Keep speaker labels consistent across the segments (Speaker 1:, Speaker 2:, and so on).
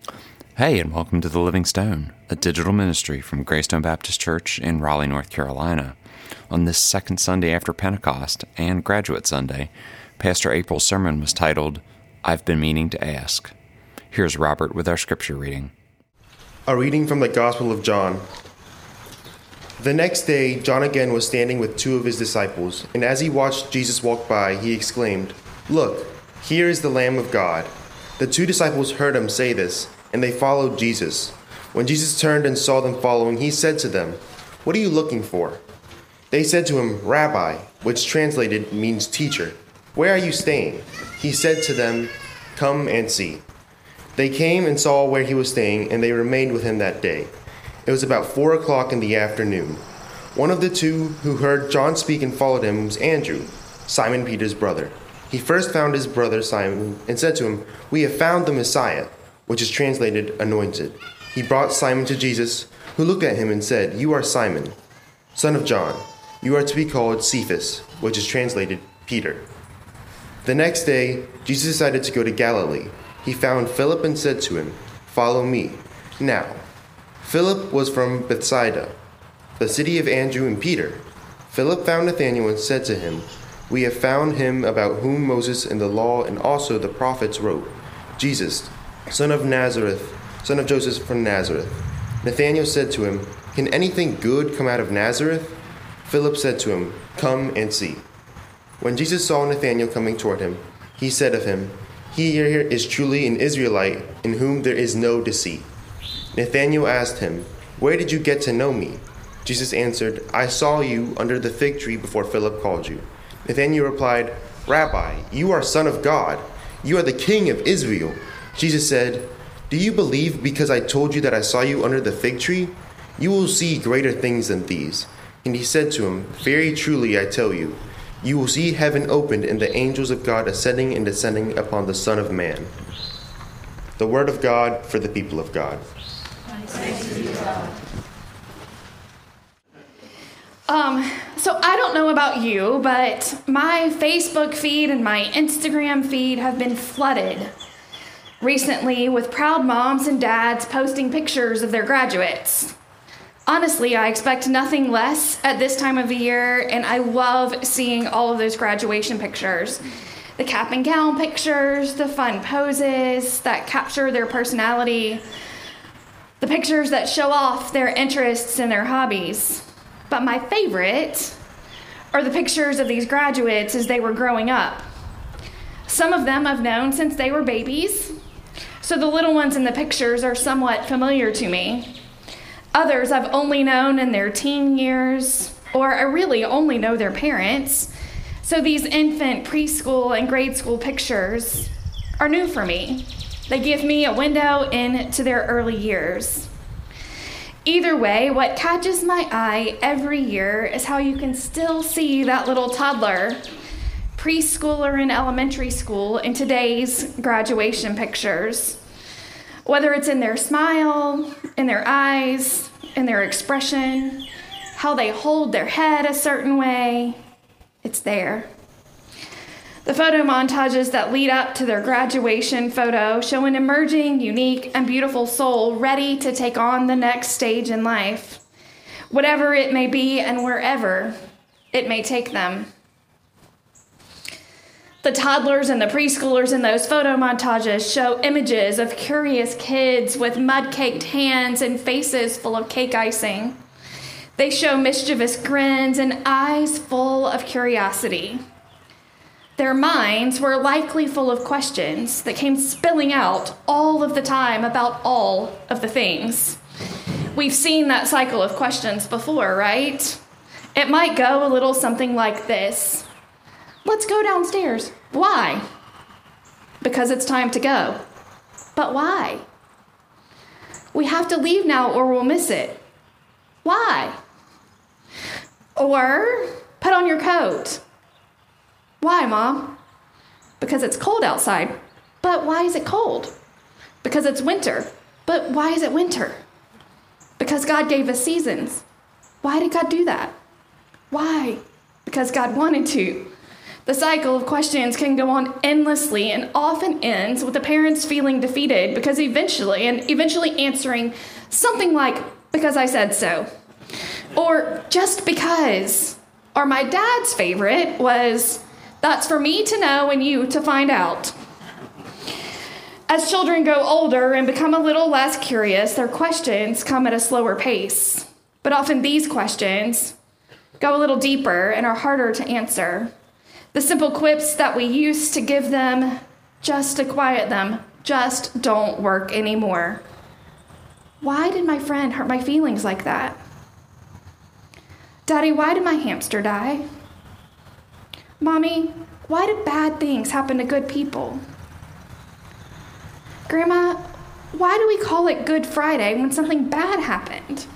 Speaker 1: Hey, and welcome to The Living Stone, a digital ministry from Greystone Baptist Church in Raleigh, North Carolina. On this second Sunday after Pentecost and Graduate Sunday, Pastor April's sermon was titled, I've Been Meaning to Ask. Here's Robert with our scripture reading.
Speaker 2: A reading from the Gospel of John. The next day, John again was standing with two of his disciples, and as he watched Jesus walk by, he exclaimed, "Look, here is the Lamb of God." The two disciples heard him say this, and they followed Jesus. When Jesus turned and saw them following, he said to them, "What are you looking for?" They said to him, "Rabbi," which translated means teacher. "Where are you staying?" He said to them, "Come and see." They came and saw where he was staying, and they remained with him that day. It was about 4:00 in the afternoon. One of the two who heard John speak and followed him was Andrew, Simon Peter's brother. He first found his brother Simon and said to him, "We have found the Messiah," which is translated anointed. He brought Simon to Jesus, who looked at him and said, "You are Simon, son of John. You are to be called Cephas," which is translated Peter. The next day, Jesus decided to go to Galilee. He found Philip and said to him, "Follow me." Now, Philip was from Bethsaida, the city of Andrew and Peter. Philip found Nathanael and said to him, "We have found him about whom Moses and the law and also the prophets wrote, Jesus, son of Joseph from Nazareth." Nathanael said to him, "Can anything good come out of Nazareth?" Philip said to him, "Come and see." When Jesus saw Nathanael coming toward him, he said of him, "Here is truly an Israelite in whom there is no deceit." Nathanael asked him, "Where did you get to know me?" Jesus answered, "I saw you under the fig tree before Philip called you." Nathanael replied, "Rabbi, you are Son of God. You are the King of Israel." Jesus said, "Do you believe because I told you that I saw you under the fig tree? You will see greater things than these." And he said to him, "Very truly I tell you, you will see heaven opened and the angels of God ascending and descending upon the Son of Man." The word of God for the people of God.
Speaker 3: Thanks be to God. So I don't know about you, but my Facebook feed and my Instagram feed have been flooded recently with proud moms and dads posting pictures of their graduates. Honestly, I expect nothing less at this time of the year, and I love seeing all of those graduation pictures. The cap and gown pictures, the fun poses that capture their personality, the pictures that show off their interests and their hobbies. But my favorite are the pictures of these graduates as they were growing up. Some of them I've known since they were babies, so the little ones in the pictures are somewhat familiar to me. Others I've only known in their teen years, or I really only know their parents, so these infant, preschool, and grade school pictures are new for me. They give me a window into their early years. Either way, what catches my eye every year is how you can still see that little toddler, preschooler, and elementary school in today's graduation pictures. Whether it's in their smile, in their eyes, in their expression, how they hold their head a certain way, it's there. The photo montages that lead up to their graduation photo show an emerging, unique, and beautiful soul ready to take on the next stage in life, whatever it may be and wherever it may take them. The toddlers and the preschoolers in those photo montages show images of curious kids with mud-caked hands and faces full of cake icing. They show mischievous grins and eyes full of curiosity. Their minds were likely full of questions that came spilling out all of the time about all of the things. We've seen that cycle of questions before, right? It might go a little something like this. Let's go downstairs. Why? Because it's time to go. But why? We have to leave now or we'll miss it. Why? Or put on your coat. Why, Mom? Because it's cold outside. But why is it cold? Because it's winter. But why is it winter? Because God gave us seasons. Why did God do that? Why? Because God wanted to. The cycle of questions can go on endlessly and often ends with the parents feeling defeated because eventually answering something like, because I said so, or just because, or my dad's favorite was, that's for me to know and you to find out. As children grow older and become a little less curious, their questions come at a slower pace. But often these questions go a little deeper and are harder to answer. The simple quips that we used to give them just to quiet them just don't work anymore. Why did my friend hurt my feelings like that? Daddy, why did my hamster die? Mommy, why do bad things happen to good people? Grandma, why do we call it Good Friday when something bad happened?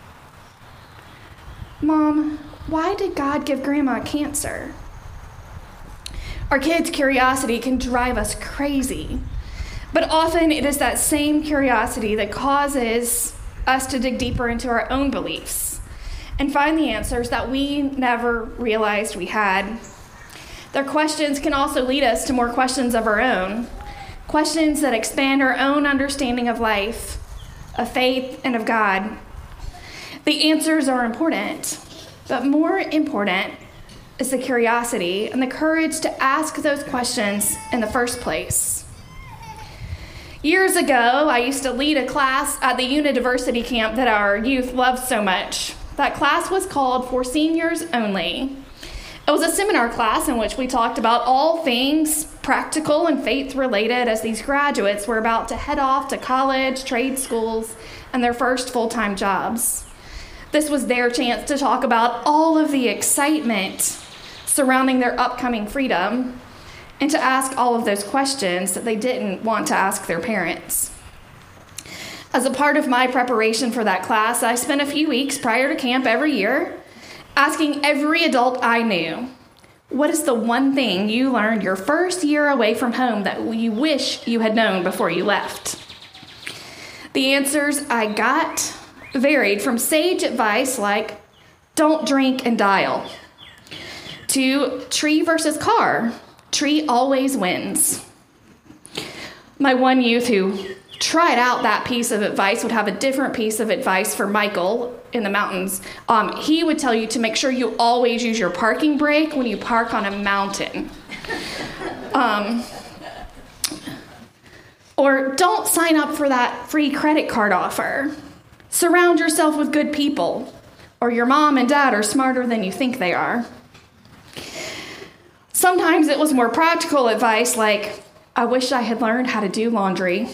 Speaker 3: Mom, why did God give Grandma cancer? Our kids' curiosity can drive us crazy, but often it is that same curiosity that causes us to dig deeper into our own beliefs and find the answers that we never realized we had. Their questions can also lead us to more questions of our own, questions that expand our own understanding of life, of faith, and of God. The answers are important, but more important is the curiosity and the courage to ask those questions in the first place. Years ago, I used to lead a class at the Unidiversity camp that our youth loved so much. That class was called For Seniors Only. It was a seminar class in which we talked about all things practical and faith-related as these graduates were about to head off to college, trade schools, and their first full-time jobs. This was their chance to talk about all of the excitement surrounding their upcoming freedom and to ask all of those questions that they didn't want to ask their parents. As a part of my preparation for that class, I spent a few weeks prior to camp every year asking every adult I knew, what is the one thing you learned your first year away from home that you wish you had known before you left? The answers I got varied from sage advice like, don't drink and dial, to tree versus car, tree always wins. My one youth who tried out that piece of advice would have a different piece of advice for Michael in the mountains. He would tell you to make sure you always use your parking brake when you park on a mountain. Or don't sign up for that free credit card offer. Surround yourself with good people, or your mom and dad are smarter than you think they are. Sometimes it was more practical advice like, I wish I had learned how to do laundry.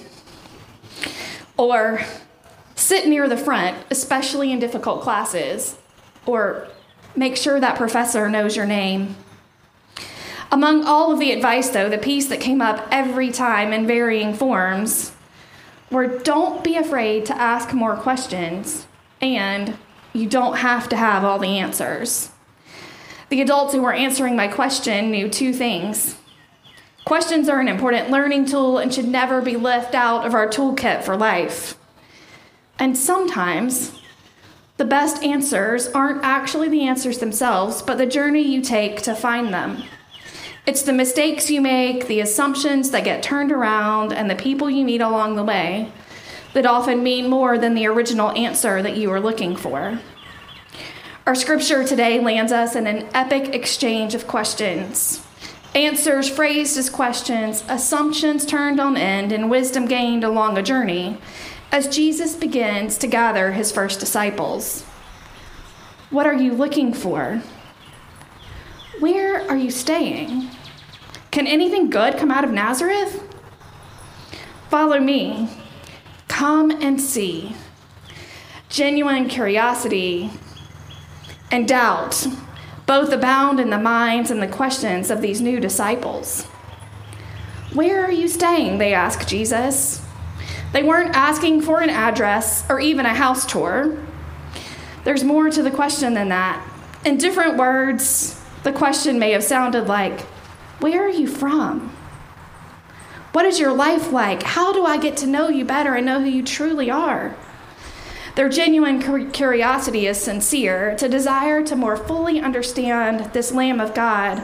Speaker 3: Or sit near the front, especially in difficult classes. Or make sure that professor knows your name. Among all of the advice, though, the piece that came up every time in varying forms were don't be afraid to ask more questions, and you don't have to have all the answers. The adults who were answering my question knew two things. Questions are an important learning tool and should never be left out of our toolkit for life. And sometimes the best answers aren't actually the answers themselves, but the journey you take to find them. It's the mistakes you make, the assumptions that get turned around, and the people you meet along the way that often mean more than the original answer that you were looking for. Our scripture today lands us in an epic exchange of questions. Answers phrased as questions, assumptions turned on end, and wisdom gained along a journey as Jesus begins to gather his first disciples. What are you looking for? Where are you staying? Can anything good come out of Nazareth? Follow me. Come and see. Genuine curiosity and doubt both abound in the minds and the questions of these new disciples. Where are you staying? They ask Jesus. They weren't asking for an address or even a house tour. There's more to the question than that. In different words, the question may have sounded like, where are you from? What is your life like? How do I get to know you better and know who you truly are? Their genuine curiosity is sincere. It's a desire to more fully understand this Lamb of God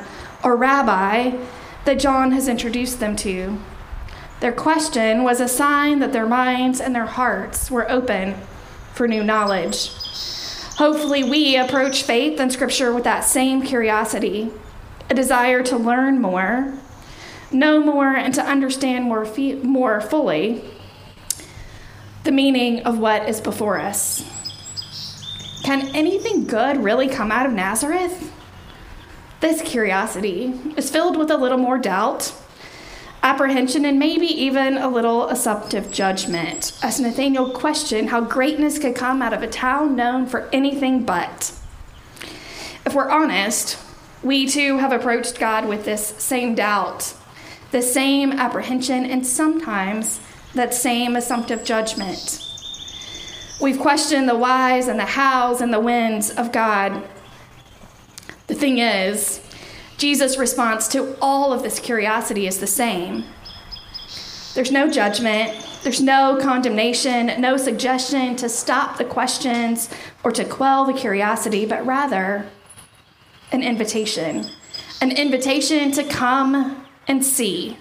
Speaker 3: or rabbi that John has introduced them to. Their question was a sign that their minds and their hearts were open for new knowledge. Hopefully, we approach faith and Scripture with that same curiosity, a desire to learn more, know more, and to understand more fully the meaning of what is before us. Can anything good really come out of Nazareth? This curiosity is filled with a little more doubt, apprehension, and maybe even a little assumptive judgment, as Nathanael questioned how greatness could come out of a town known for anything but. If we're honest, we too have approached God with this same doubt, the same apprehension, and sometimes that same assumptive judgment. We've questioned the whys and the hows and the whens of God. The thing is, Jesus' response to all of this curiosity is the same. There's no judgment, there's no condemnation, no suggestion to stop the questions or to quell the curiosity, but rather an invitation to come and see.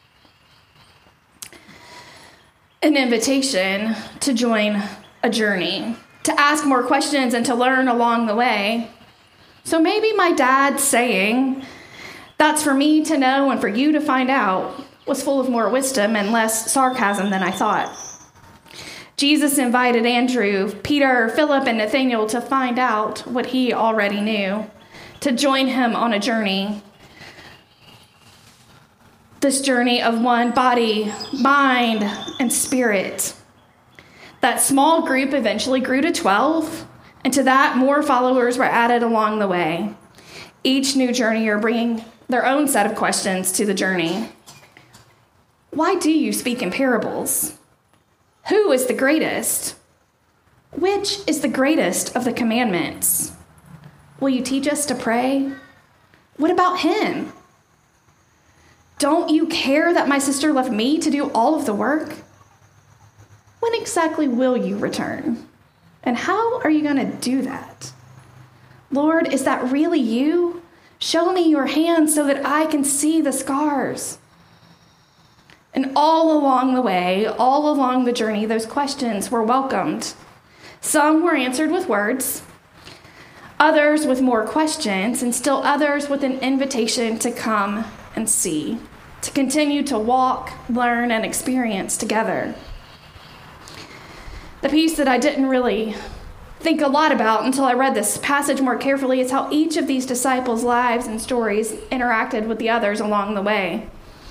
Speaker 3: An invitation to join a journey, to ask more questions and to learn along the way. So maybe my dad saying, "That's for me to know and for you to find out," was full of more wisdom and less sarcasm than I thought. Jesus invited Andrew, Peter, Philip, and Nathanael to find out what he already knew, to join him on a journey. This journey of one body, mind, and spirit. That small group eventually grew to 12, and to that, more followers were added along the way. Each new journeyer bringing their own set of questions to the journey. Why do you speak in parables? Who is the greatest? Which is the greatest of the commandments? Will you teach us to pray? What about him? Don't you care that my sister left me to do all of the work? When exactly will you return? And how are you going to do that? Lord, is that really you? Show me your hands so that I can see the scars. And all along the way, all along the journey, those questions were welcomed. Some were answered with words, others with more questions, and still others with an invitation to come and see, to continue to walk, learn, and experience together. The piece that I didn't really think a lot about until I read this passage more carefully is how each of these disciples' lives and stories interacted with the others along the way.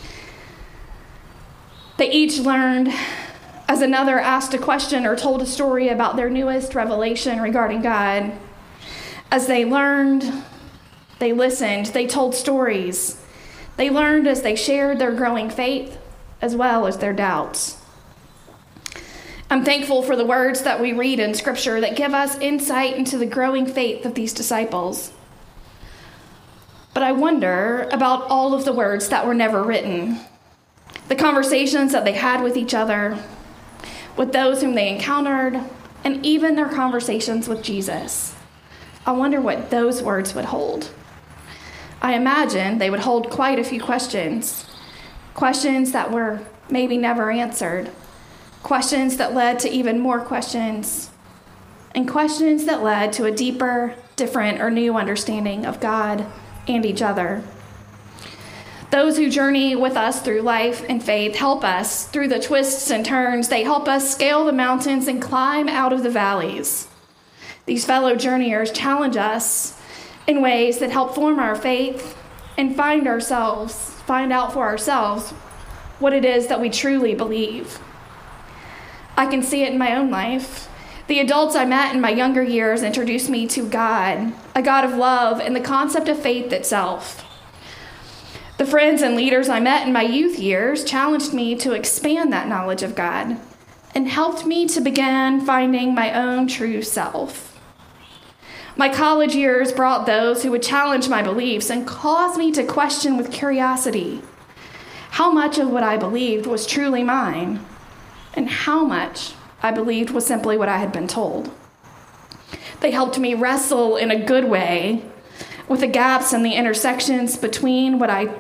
Speaker 3: They each learned as another asked a question or told a story about their newest revelation regarding God. As they learned, they listened, they told stories. They learned as they shared their growing faith as well as their doubts. I'm thankful for the words that we read in Scripture that give us insight into the growing faith of these disciples. But I wonder about all of the words that were never written, the conversations that they had with each other, with those whom they encountered, and even their conversations with Jesus. I wonder what those words would hold. I imagine they would hold quite a few questions that were maybe never answered, questions that led to even more questions, and questions that led to a deeper, different, or new understanding of God and each other. Those who journey with us through life and faith help us through the twists and turns. They help us scale the mountains and climb out of the valleys. These fellow journeyers challenge us in ways that help form our faith and find out for ourselves what it is that we truly believe. I can see it in my own life. The adults I met in my younger years introduced me to God, a God of love, and the concept of faith itself. The friends and leaders I met in my youth years challenged me to expand that knowledge of God and helped me to begin finding my own true self. My college years brought those who would challenge my beliefs and cause me to question with curiosity how much of what I believed was truly mine, and how much I believed was simply what I had been told. They helped me wrestle in a good way with the gaps and the intersections between what I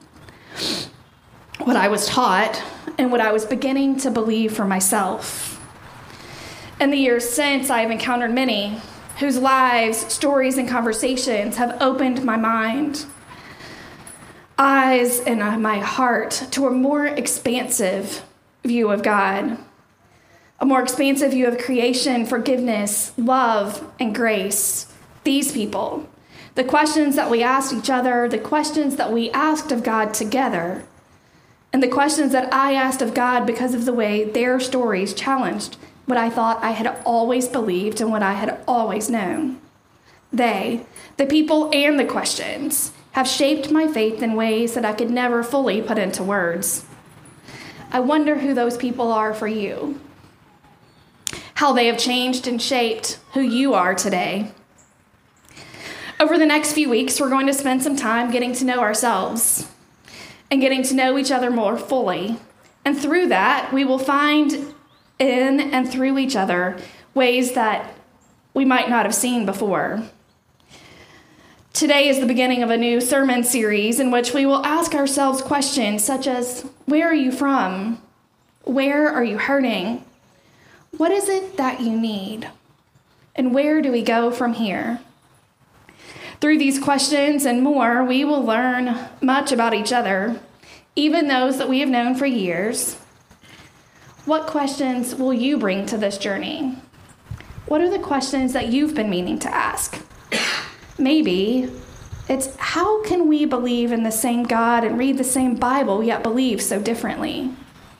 Speaker 3: was taught and what I was beginning to believe for myself. In the years since, I have encountered many whose lives, stories, and conversations have opened my mind, eyes, and my heart to a more expansive view of God, a more expansive view of creation, forgiveness, love, and grace. These people, the questions that we asked each other, the questions that we asked of God together, and the questions that I asked of God because of the way their stories challenged what I thought I had always believed and what I had always known. They, the people and the questions, have shaped my faith in ways that I could never fully put into words. I wonder who those people are for you, how they have changed and shaped who you are today. Over the next few weeks, we're going to spend some time getting to know ourselves and getting to know each other more fully. And through that, we will find in and through each other ways that we might not have seen before. Today is the beginning of a new sermon series in which we will ask ourselves questions such as, where are you from? Where are you hurting? What is it that you need? And where do we go from here? Through these questions and more, we will learn much about each other, even those that we have known for years. What questions will you bring to this journey? What are the questions that you've been meaning to ask? Maybe it's, how can we believe in the same God and read the same Bible yet believe so differently?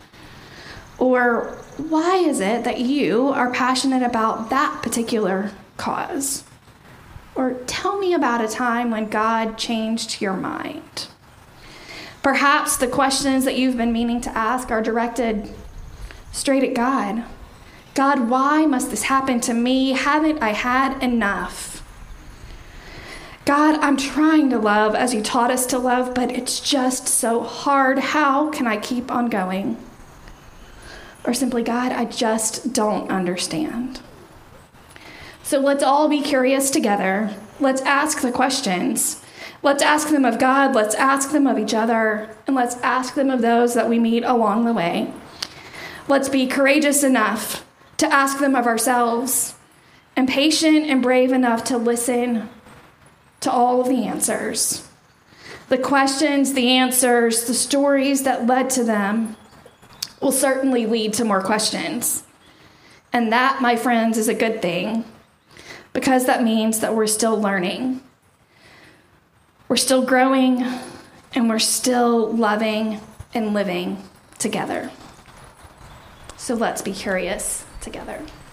Speaker 3: Or why is it that you are passionate about that particular cause? Or tell me about a time when God changed your mind. Perhaps the questions that you've been meaning to ask are directed straight at God. God, why must this happen to me? Haven't I had enough? God, I'm trying to love as you taught us to love, but it's just so hard. How can I keep on going? Or simply, God, I just don't understand. So let's all be curious together. Let's ask the questions. Let's ask them of God. Let's ask them of each other. And let's ask them of those that we meet along the way. Let's be courageous enough to ask them of ourselves, and patient and brave enough to listen to all of the answers. The questions, the answers, the stories that led to them will certainly lead to more questions. And that, my friends, is a good thing, because that means that we're still learning. We're still growing, and we're still loving and living together. So let's be curious together.